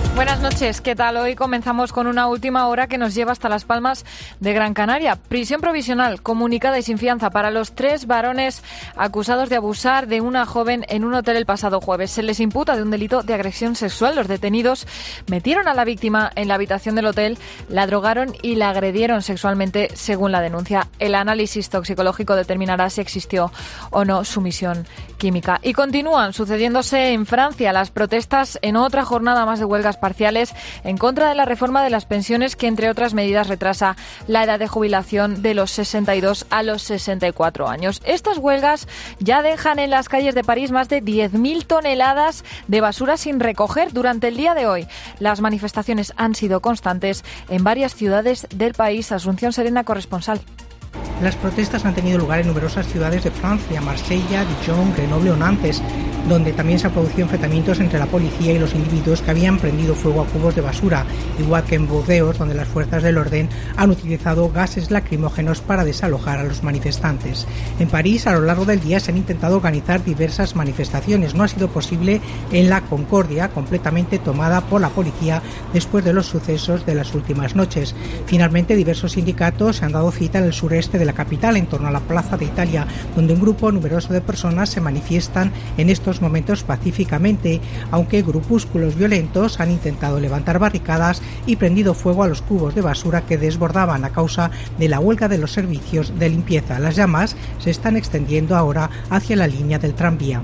Buenas noches, ¿qué tal? Hoy comenzamos con una última hora que nos lleva hasta Las Palmas de Gran Canaria. Prisión provisional comunicada y sin fianza para los 3 varones acusados de abusar de una joven en un hotel el pasado jueves. Se les imputa de un delito de agresión sexual. Los detenidos metieron a la víctima en la habitación del hotel, la drogaron y la agredieron sexualmente, según la denuncia. El análisis toxicológico determinará si existió o no sumisión química. Y continúan sucediéndose en Francia las protestas en otra jornada más de huelgas parciales en contra de la reforma de las pensiones que, entre otras medidas, retrasa la edad de jubilación de los 62 a los 64 años. Estas huelgas ya dejan en las calles de París más de 10.000 toneladas de basura sin recoger durante el día de hoy. Las manifestaciones han sido constantes en varias ciudades del país. Asunción Serena, corresponsal. Las protestas han tenido lugar en numerosas ciudades de Francia, Marsella, Dijon, Grenoble o Nantes, donde también se han producido enfrentamientos entre la policía y los individuos que habían prendido fuego a cubos de basura, igual que en Burdeos, donde las fuerzas del orden han utilizado gases lacrimógenos para desalojar a los manifestantes. En París, a lo largo del día, se han intentado organizar diversas manifestaciones. No ha sido posible en la Concordia, completamente tomada por la policía después de los sucesos de las últimas noches. Finalmente, diversos sindicatos se han dado cita en el sureste de la capital, en torno a la Plaza de Italia, donde un grupo numeroso de personas se manifiestan en estos momentos pacíficamente, aunque grupúsculos violentos han intentado levantar barricadas y prendido fuego a los cubos de basura que desbordaban a causa de la huelga de los servicios de limpieza. Las llamas se están extendiendo ahora hacia la línea del tranvía.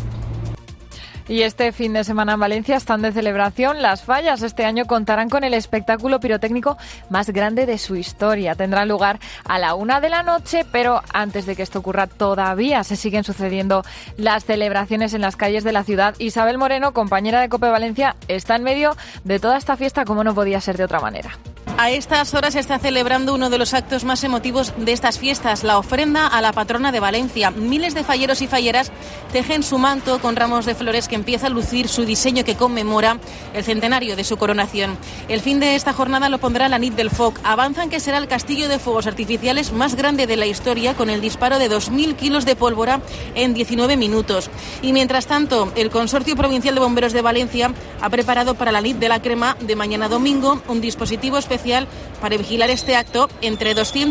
Y este fin de semana en Valencia están de celebración las fallas. Este año contarán con el espectáculo pirotécnico más grande de su historia. Tendrá lugar a la 1 de la noche, pero antes de que esto ocurra todavía se siguen sucediendo las celebraciones en las calles de la ciudad. Isabel Moreno, compañera de COPE Valencia, está en medio de toda esta fiesta como no podía ser de otra manera. A estas horas se está celebrando uno de los actos más emotivos de estas fiestas, la ofrenda a la patrona de Valencia. Miles de falleros y falleras tejen su manto con ramos de flores que empieza a lucir su diseño que conmemora el centenario de su coronación. El fin de esta jornada lo pondrá la nit del Foc. Avanzan que será el castillo de fuegos artificiales más grande de la historia, con el disparo de 2.000 kilos de pólvora en 19 minutos. Y mientras tanto, el Consorcio Provincial de Bomberos de Valencia ha preparado para la nit de la crema de mañana domingo un dispositivo especial para vigilar este acto entre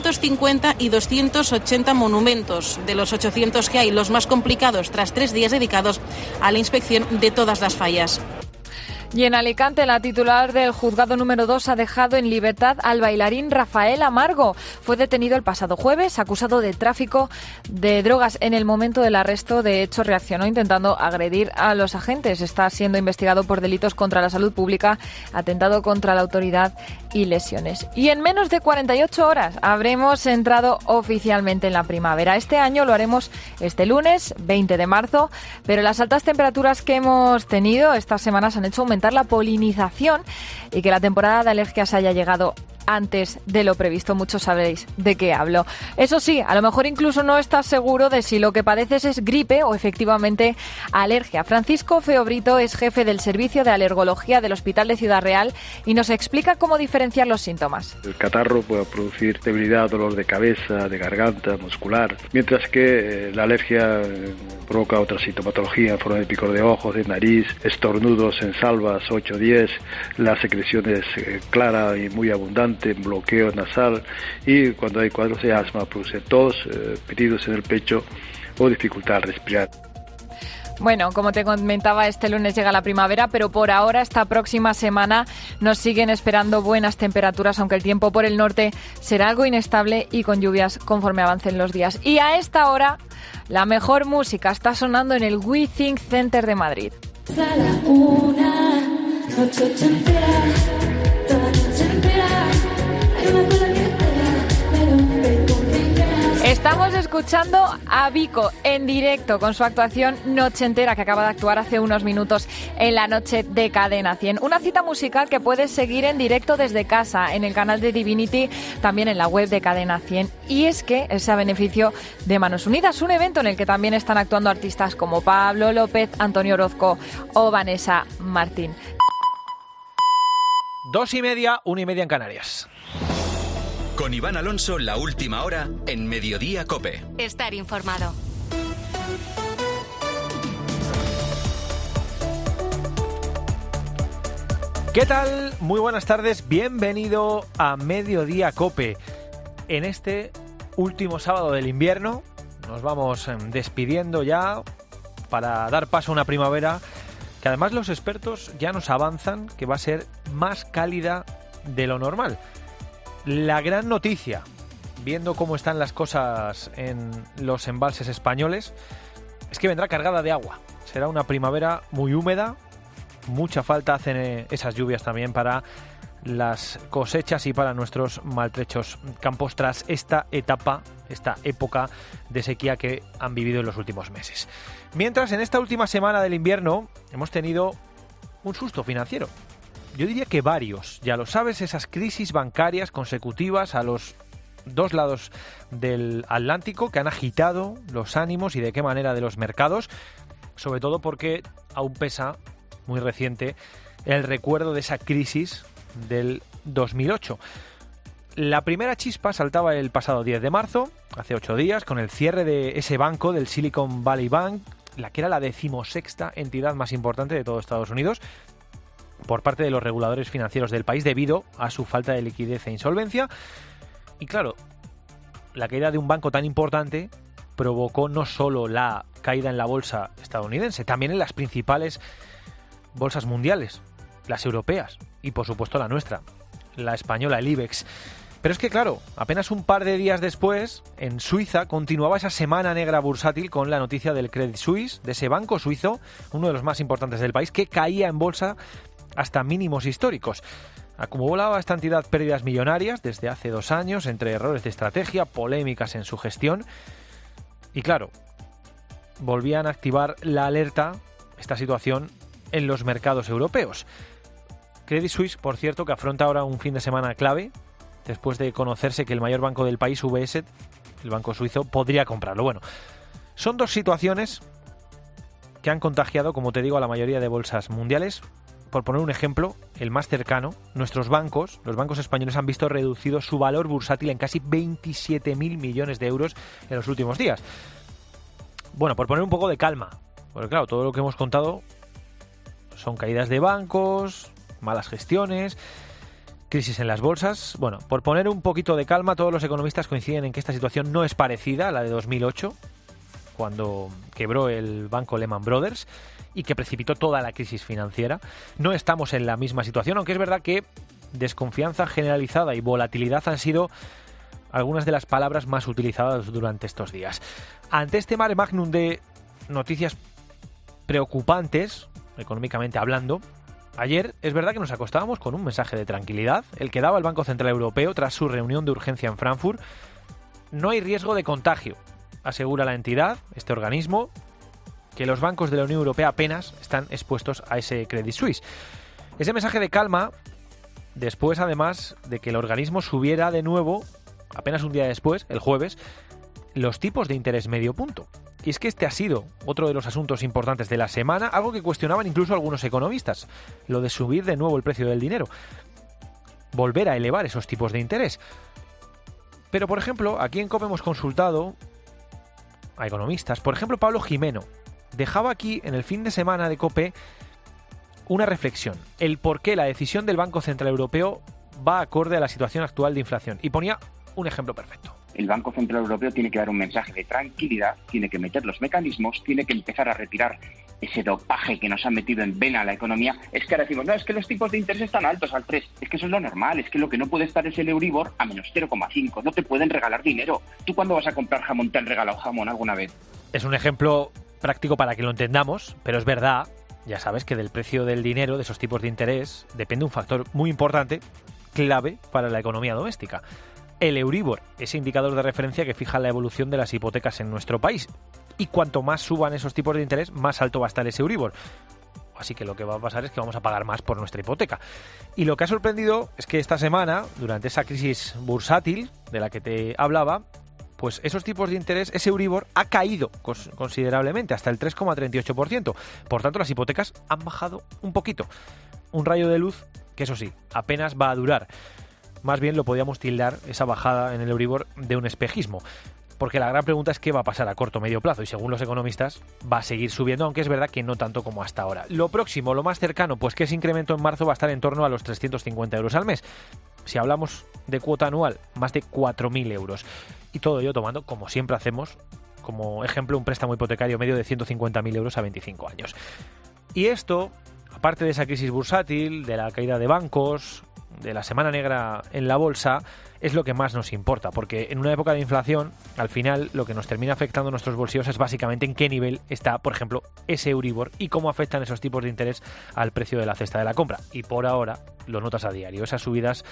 250 y 280 monumentos. De los 800 que hay, los más complicados, tras 3 días dedicados a la inspección de todas las fallas. Y en Alicante, la titular del juzgado número 2 ha dejado en libertad al bailarín Rafael Amargo. Fue detenido el pasado jueves, acusado de tráfico de drogas. En el momento del arresto, de hecho, reaccionó intentando agredir a los agentes. Está siendo investigado por delitos contra la salud pública, atentado contra la autoridad y lesiones. Y en menos de 48 horas habremos entrado oficialmente en la primavera. Este año lo haremos este lunes, 20 de marzo, pero las altas temperaturas que hemos tenido estas semanas han hecho aumentar la polinización y que la temporada de alergias haya llegado antes de lo previsto. Muchos sabréis de qué hablo. Eso sí, a lo mejor incluso no estás seguro de si lo que padeces es gripe o efectivamente alergia. Francisco Feobrito es jefe del Servicio de Alergología del Hospital de Ciudad Real y nos explica cómo diferenciar los síntomas. El catarro puede producir debilidad, dolor de cabeza, de garganta, muscular, mientras que la alergia provoca otra sintomatología en forma de picor de ojos, de nariz, estornudos en salvas 8 o 10, la secreción es clara y muy abundante, bloqueo nasal, y cuando hay cuadros de asma produce tos, pitidos en el pecho o dificultad al respirar. Bueno, como te comentaba, este lunes llega la primavera, pero por ahora, esta próxima semana, nos siguen esperando buenas temperaturas, aunque el tiempo por el norte será algo inestable y con lluvias conforme avancen los días. Y a esta hora, la mejor música está sonando en el We Think Center de Madrid. Estamos escuchando a Vico en directo con su actuación Nochentera, que acaba de actuar hace unos minutos en la noche de Cadena 100. Una cita musical que puedes seguir en directo desde casa, en el canal de Divinity, también en la web de Cadena 100. Y es que es a beneficio de Manos Unidas, un evento en el que también están actuando artistas como Pablo López, Antonio Orozco o Vanessa Martín. 2:30, 1:30 en Canarias. Con Iván Alonso, la última hora en Mediodía COPE. Estar informado. ¿Qué tal? Muy buenas tardes, bienvenido a Mediodía COPE. En este último sábado del invierno nos vamos despidiendo ya para dar paso a una primavera que además los expertos ya nos avanzan que va a ser más cálida de lo normal. La gran noticia, viendo cómo están las cosas en los embalses españoles, es que vendrá cargada de agua. Será una primavera muy húmeda. Mucha falta hacen esas lluvias también para las cosechas y para nuestros maltrechos campos tras esta época de sequía que han vivido en los últimos meses. Mientras, en esta última semana del invierno hemos tenido un susto financiero. Yo diría que varios, ya lo sabes, esas crisis bancarias consecutivas a los dos lados del Atlántico que han agitado los ánimos y de qué manera de los mercados, sobre todo porque aún pesa muy reciente el recuerdo de esa crisis del 2008. La primera chispa saltaba el pasado 10 de marzo, hace 8 días, con el cierre de ese banco, del Silicon Valley Bank, la que era la 16ª entidad más importante de todo Estados Unidos, por parte de los reguladores financieros del país debido a su falta de liquidez e insolvencia. Y claro, la caída de un banco tan importante provocó no solo la caída en la bolsa estadounidense, también en las principales bolsas mundiales, las europeas y por supuesto la nuestra, la española, el IBEX. Pero es que claro, apenas un par de días después, en Suiza continuaba esa semana negra bursátil con la noticia del Credit Suisse, de ese banco suizo, uno de los más importantes del país, que caía en bolsa hasta mínimos históricos. Acumulaba esta entidad pérdidas millonarias desde hace 2 años entre errores de estrategia, polémicas en su gestión y claro, volvían a activar la alerta esta situación en los mercados europeos. Credit Suisse, por cierto, que afronta ahora un fin de semana clave después de conocerse que el mayor banco del país, UBS, el banco suizo, podría comprarlo. Bueno, son dos situaciones que han contagiado, como te digo, a la mayoría de bolsas mundiales. Por poner un ejemplo, el más cercano, nuestros bancos, los bancos españoles han visto reducido su valor bursátil en casi 27.000 millones de euros en los últimos días. Bueno, por poner un poco de calma, porque claro, todo lo que hemos contado son caídas de bancos, malas gestiones, crisis en las bolsas. Bueno, por poner un poquito de calma, todos los economistas coinciden en que esta situación no es parecida a la de 2008, cuando quebró el banco Lehman Brothers y que precipitó toda la crisis financiera. No estamos en la misma situación, aunque es verdad que desconfianza generalizada y volatilidad han sido algunas de las palabras más utilizadas durante estos días. Ante este mare magnum de noticias preocupantes, económicamente hablando, ayer es verdad que nos acostábamos con un mensaje de tranquilidad, el que daba el Banco Central Europeo tras su reunión de urgencia en Frankfurt. No hay riesgo de contagio, asegura la entidad, este organismo, que los bancos de la Unión Europea apenas están expuestos a ese Credit Suisse. Ese mensaje de calma, después además de que el organismo subiera de nuevo, apenas un día después, el jueves, los tipos de interés medio punto. Y es que este ha sido otro de los asuntos importantes de la semana, algo que cuestionaban incluso algunos economistas, lo de subir de nuevo el precio del dinero, volver a elevar esos tipos de interés. Pero, por ejemplo, aquí en COPE hemos consultado a economistas. Por ejemplo, Pablo Gimeno dejaba aquí en el fin de semana de COPE una reflexión, el por qué la decisión del Banco Central Europeo va acorde a la situación actual de inflación. Y ponía un ejemplo perfecto. El Banco Central Europeo tiene que dar un mensaje de tranquilidad, tiene que meter los mecanismos, tiene que empezar a retirar ese dopaje que nos han metido en vena a la economía. Es que ahora decimos, no, es que los tipos de interés están altos al 3. Es que eso es lo normal, es que lo que no puede estar es el Euribor a menos 0,5. No te pueden regalar dinero. ¿Tú cuándo vas a comprar jamón te han regalado jamón alguna vez? Es un ejemplo práctico para que lo entendamos, pero es verdad, ya sabes, que del precio del dinero, de esos tipos de interés, depende un factor muy importante, clave para la economía doméstica. El Euribor, ese indicador de referencia que fija la evolución de las hipotecas en nuestro país. Y cuanto más suban esos tipos de interés, más alto va a estar ese Euribor. Así que lo que va a pasar es que vamos a pagar más por nuestra hipoteca. Y lo que ha sorprendido es que esta semana, durante esa crisis bursátil de la que te hablaba, pues esos tipos de interés, ese Euribor, ha caído considerablemente, hasta el 3,38%. Por tanto, las hipotecas han bajado un poquito. Un rayo de luz que, eso sí, apenas va a durar. Más bien lo podíamos tildar, esa bajada en el Euribor, de un espejismo. porque la gran pregunta es qué va a pasar a corto o medio plazo, y según los economistas va a seguir subiendo, aunque es verdad que no tanto como hasta ahora. Lo próximo, lo más cercano, pues que ese incremento en marzo va a estar en torno a los 350 euros al mes. Si hablamos de cuota anual, más de 4.000 euros. Y todo ello tomando, como siempre hacemos, como ejemplo, un préstamo hipotecario medio de 150.000 euros a 25 años. Y esto, aparte de esa crisis bursátil, de la caída de bancos, de la semana negra en la bolsa, es lo que más nos importa, porque en una época de inflación, al final, lo que nos termina afectando a nuestros bolsillos es básicamente en qué nivel está, por ejemplo, ese Euribor y cómo afectan esos tipos de interés al precio de la cesta de la compra. Y por ahora lo notas a diario. Esas subidas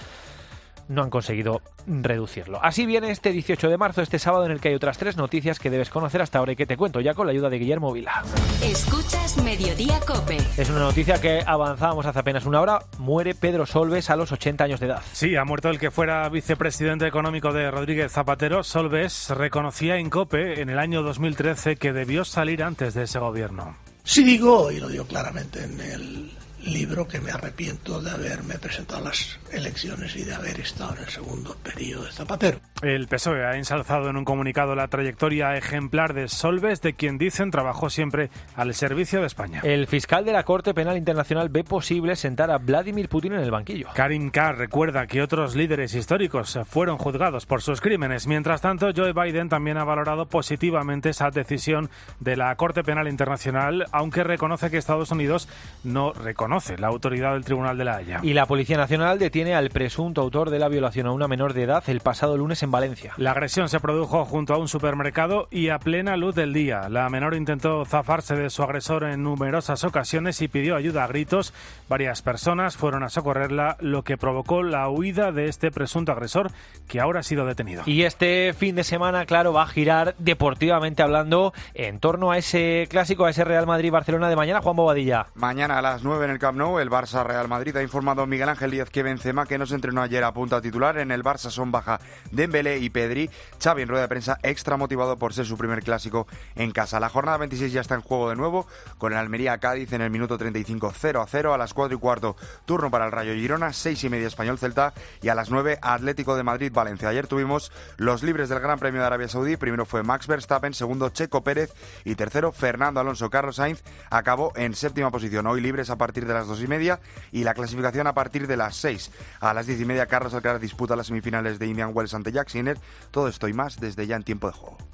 no han conseguido reducirlo. Así viene este 18 de marzo, este sábado, en el que hay otras 3 noticias que debes conocer hasta ahora y que te cuento ya con la ayuda de Guillermo Vila. Escuchas Mediodía COPE. Es una noticia que avanzábamos hace apenas una hora. Muere Pedro Solbes a los 80 años de edad. Sí, ha muerto el que fuera vicepresidente económico de Rodríguez Zapatero. Solbes reconocía en COPE en el año 2013 que debió salir antes de ese gobierno. Sí digo, y lo digo claramente en el libro, que me arrepiento de haberme presentado a las elecciones y de haber estado en el segundo periodo de Zapatero. El PSOE ha ensalzado en un comunicado la trayectoria ejemplar de Solbes, de quien dicen trabajó siempre al servicio de España. El fiscal de la Corte Penal Internacional ve posible sentar a Vladimir Putin en el banquillo. Karim Khan recuerda que otros líderes históricos fueron juzgados por sus crímenes. Mientras tanto, Joe Biden también ha valorado positivamente esa decisión de la Corte Penal Internacional, aunque reconoce que Estados Unidos no reconoce la autoridad del Tribunal de la Haya. Y la Policía Nacional detiene al presunto autor de la violación a una menor de edad el pasado lunes en Valencia. La agresión se produjo junto a un supermercado y a plena luz del día. La menor intentó zafarse de su agresor en numerosas ocasiones y pidió ayuda a gritos. Varias personas fueron a socorrerla, lo que provocó la huida de este presunto agresor, que ahora ha sido detenido. Y este fin de semana, claro, va a girar deportivamente hablando en torno a ese clásico, a ese Real Madrid-Barcelona de mañana. Juan Bobadilla. Mañana a las 9 en el Camp Nou, el Barça-Real Madrid. Ha informado Miguel Ángel Díaz que Benzema, que no se entrenó ayer, apunta a titular. En el Barça son baja Dembélé y Pedri. Xavi, en rueda de prensa, extra motivado por ser su primer clásico en casa. La jornada 26 ya está en juego de nuevo, con el Almería-Cádiz en el minuto 35, 0-0. A las 4:15, turno para el Rayo Girona, 6:30 Español-Celta, y a las 9 Atlético de Madrid-Valencia. Ayer tuvimos los libres del Gran Premio de Arabia Saudí. Primero fue Max Verstappen, segundo Checo Pérez y tercero Fernando Alonso. Carlos Sainz acabó en séptima posición. Hoy libres a partir de las 2:30 y la clasificación a partir de las 6. A las 10:30 Carlos Alcaraz disputa las semifinales de Indian Wells ante Jack Sinner. Todo esto y más desde ya en tiempo de juego.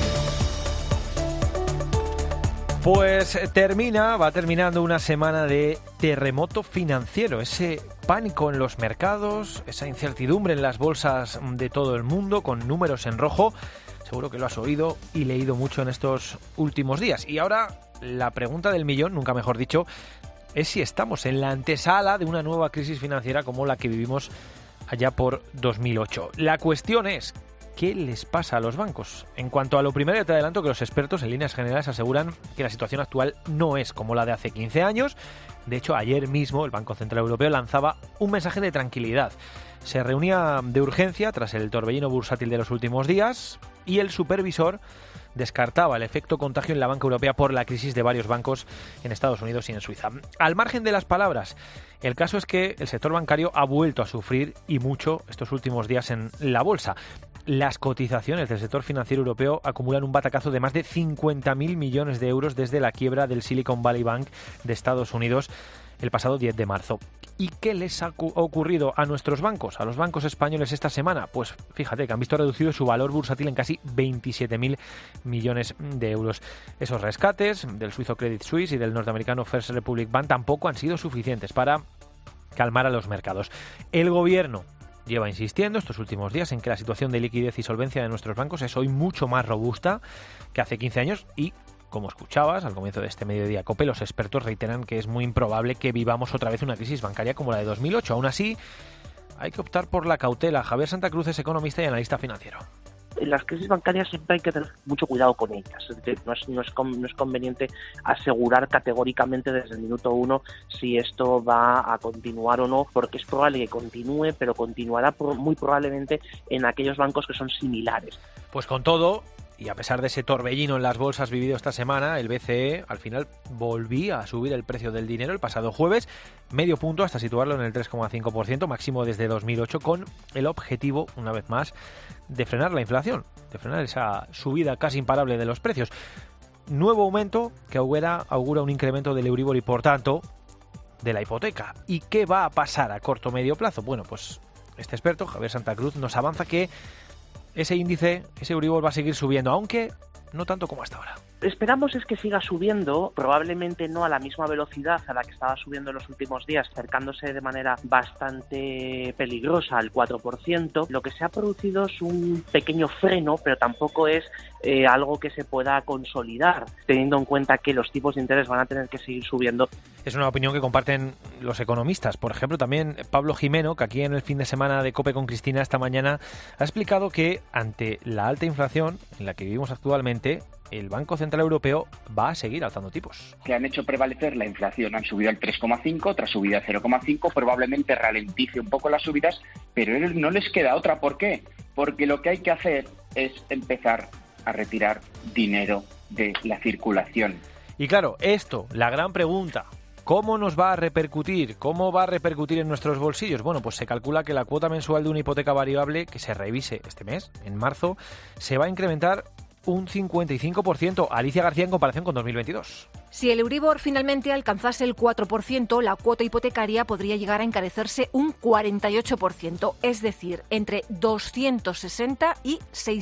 Pues va terminando una semana de terremoto financiero, ese pánico en los mercados, esa incertidumbre en las bolsas de todo el mundo, con números en rojo. Seguro que lo has oído y leído mucho en estos últimos días. Y ahora la pregunta del millón, nunca mejor dicho, es si estamos en la antesala de una nueva crisis financiera como la que vivimos allá por 2008. La cuestión es, ¿qué les pasa a los bancos? En cuanto a lo primero, te adelanto que los expertos en líneas generales aseguran que la situación actual no es como la de hace 15 años. De hecho, ayer mismo el Banco Central Europeo lanzaba un mensaje de tranquilidad. Se reunía de urgencia tras el torbellino bursátil de los últimos días y el supervisor descartaba el efecto contagio en la banca europea por la crisis de varios bancos en Estados Unidos y en Suiza. Al margen de las palabras, el caso es que el sector bancario ha vuelto a sufrir, y mucho, estos últimos días en la bolsa. Las cotizaciones del sector financiero europeo acumulan un batacazo de más de 50.000 millones de euros desde la quiebra del Silicon Valley Bank de Estados Unidos el pasado 10 de marzo. ¿Y qué les ha ocurrido a nuestros bancos, a los bancos españoles esta semana? Pues fíjate que han visto reducido su valor bursátil en casi 27.000 millones de euros. Esos rescates del suizo Credit Suisse y del norteamericano First Republic Bank tampoco han sido suficientes para calmar a los mercados. El gobierno lleva insistiendo estos últimos días en que la situación de liquidez y solvencia de nuestros bancos es hoy mucho más robusta que hace 15 años y, como escuchabas al comienzo de este Mediodía COPE, los expertos reiteran que es muy improbable que vivamos otra vez una crisis bancaria como la de 2008. Aún así, hay que optar por la cautela. Javier Santa Cruz es economista y analista financiero. En las crisis bancarias siempre hay que tener mucho cuidado con ellas. Es decir, no es conveniente asegurar categóricamente desde el minuto uno si esto va a continuar o no, porque es probable que continúe, pero continuará muy probablemente en aquellos bancos que son similares. Pues con todo Y a pesar de ese torbellino en las bolsas vivido esta semana, el BCE al final volvía a subir el precio del dinero el pasado jueves, medio punto hasta situarlo en el 3,5%, máximo desde 2008, con el objetivo, una vez más, de frenar la inflación, de frenar esa subida casi imparable de los precios. Nuevo aumento que augura un incremento del Euribor y, por tanto, de la hipoteca. ¿Y qué va a pasar a corto o medio plazo? Bueno, pues este experto, Javier Santa Cruz, nos avanza que ese índice, ese Euribor va a seguir subiendo, aunque no tanto como hasta ahora. Esperamos es que siga subiendo, probablemente no a la misma velocidad a la que estaba subiendo en los últimos días, acercándose de manera bastante peligrosa al 4%. Lo que se ha producido es un pequeño freno, pero tampoco es algo que se pueda consolidar, teniendo en cuenta que los tipos de interés van a tener que seguir subiendo. Es una opinión que comparten los economistas. Por ejemplo, también Pablo Jimeno, que aquí en el fin de semana de COPE con Cristina esta mañana ha explicado que ante la alta inflación en la que vivimos actualmente, el Banco Central Europeo va a seguir alzando tipos. Que han hecho prevalecer la inflación, han subido al 3,5, otra subida al 0,5, probablemente ralentice un poco las subidas, pero no les queda otra. ¿Por qué? Porque lo que hay que hacer es empezar a retirar dinero de la circulación. Y claro, esto, la gran pregunta, ¿cómo nos va a repercutir? ¿Cómo va a repercutir en nuestros bolsillos? Bueno, pues se calcula que la cuota mensual de una hipoteca variable que se revise este mes, en marzo, se va a incrementar un 55%. Alicia García, en comparación con 2022. Si el Euribor finalmente alcanzase el 4%, la cuota hipotecaria podría llegar a encarecerse un 48%, es decir, entre 260 y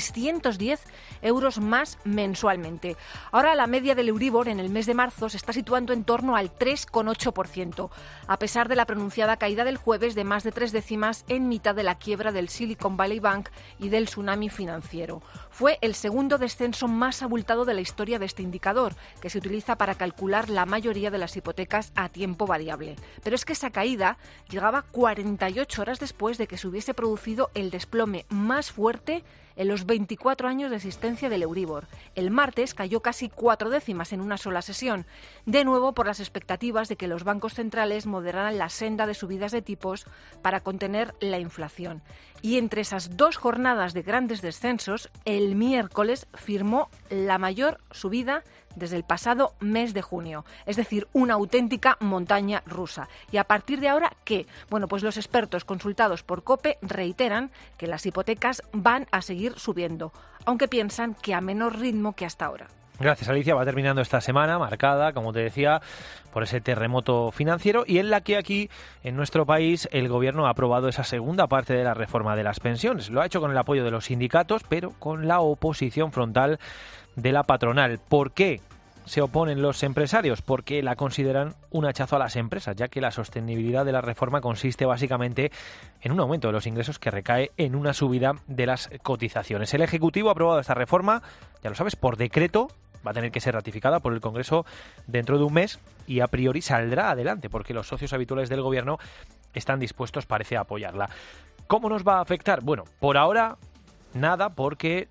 610 euros más mensualmente. Ahora la media del Euribor en el mes de marzo se está situando en torno al 3,8%, a pesar de la pronunciada caída del jueves de más de 3 décimas en mitad de la quiebra del Silicon Valley Bank y del tsunami financiero. Fue el segundo descenso más abultado de la historia de este indicador, que se utiliza para calcular la mayoría de las hipotecas a tiempo variable. Pero es que esa caída llegaba 48 horas después de que se hubiese producido el desplome más fuerte en los 24 años de existencia del Euribor. El martes cayó casi 4 décimas en una sola sesión, de nuevo por las expectativas de que los bancos centrales moderaran la senda de subidas de tipos para contener la inflación. Y entre esas dos jornadas de grandes descensos, el miércoles firmó la mayor subida desde el pasado mes de junio, es decir, una auténtica montaña rusa. Y a partir de ahora, ¿qué? Bueno, pues los expertos consultados por COPE reiteran que las hipotecas van a seguir subiendo, aunque piensan que a menor ritmo que hasta ahora. Gracias, Alicia. Va terminando esta semana marcada, como te decía, por ese terremoto financiero y en la que aquí, en nuestro país, el Gobierno ha aprobado esa segunda parte de la reforma de las pensiones. Lo ha hecho con el apoyo de los sindicatos, pero con la oposición frontal de la patronal. ¿Por qué se oponen los empresarios? Porque la consideran un hachazo a las empresas, ya que la sostenibilidad de la reforma consiste básicamente en un aumento de los ingresos que recae en una subida de las cotizaciones. El Ejecutivo ha aprobado esta reforma, ya lo sabes, por decreto. Va a tener que ser ratificada por el Congreso dentro de un mes y a priori saldrá adelante porque los socios habituales del Gobierno están dispuestos, parece, a apoyarla. ¿Cómo nos va a afectar? Bueno, por ahora nada, porque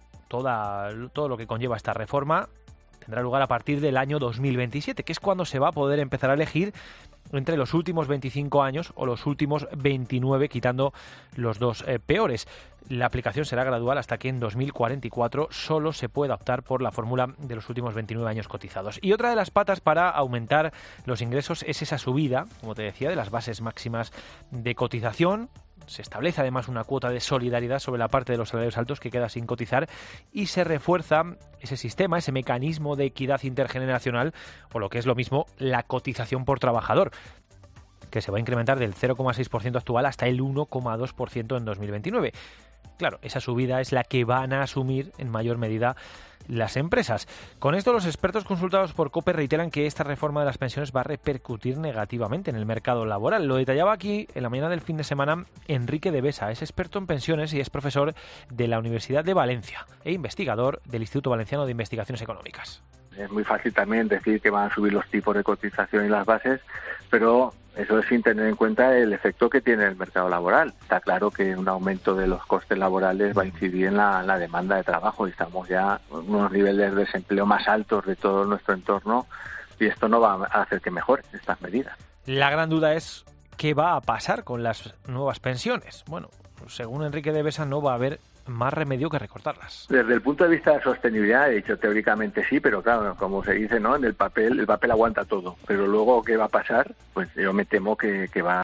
todo lo que conlleva esta reforma tendrá lugar a partir del año 2027, que es cuando se va a poder empezar a elegir entre los últimos 25 años o los últimos 29, quitando los dos peores. La aplicación será gradual hasta que en 2044 solo se pueda optar por la fórmula de los últimos 29 años cotizados. Y otra de las patas para aumentar los ingresos es esa subida, como te decía, de las bases máximas de cotización. Se establece además una cuota de solidaridad sobre la parte de los salarios altos que queda sin cotizar y se refuerza ese sistema, ese mecanismo de equidad intergeneracional o lo que es lo mismo, la cotización por trabajador, que se va a incrementar del 0,6% actual hasta el 1,2% en 2029. Claro, esa subida es la que van a asumir en mayor medida las empresas. Con esto, los expertos consultados por COPE reiteran que esta reforma de las pensiones va a repercutir negativamente en el mercado laboral. Lo detallaba aquí en la mañana del fin de semana Enrique de Besa. Es experto en pensiones y es profesor de la Universidad de Valencia e investigador del Instituto Valenciano de Investigaciones Económicas. Es muy fácil también decir que van a subir los tipos de cotización y las bases, pero eso es sin tener en cuenta el efecto que tiene el mercado laboral. Está claro que un aumento de los costes laborales va a incidir en la demanda de trabajo y estamos ya en unos niveles de desempleo más altos de todo nuestro entorno y esto no va a hacer que mejoren estas medidas. La gran duda es ¿qué va a pasar con las nuevas pensiones? Bueno, según Enrique de Besa no va a haber más remedio que recortarlas. Desde el punto de vista de sostenibilidad, he dicho teóricamente sí, pero claro, como se dice, ¿no? En el papel aguanta todo. Pero luego, ¿qué va a pasar? Pues yo me temo que va